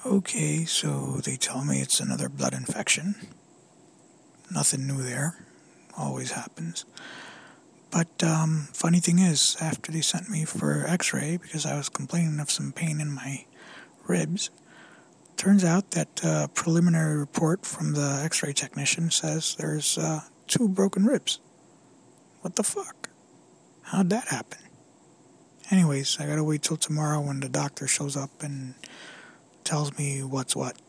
Okay, so they tell me it's another blood infection. Nothing new there. Always happens. But funny thing is, after they sent me for x-ray, because I was complaining of some pain in my ribs, turns out that preliminary report from the x-ray technician says there's 2 broken ribs. What the fuck? How'd that happen? Anyways, I gotta wait till tomorrow when the doctor shows up and tells me what's what.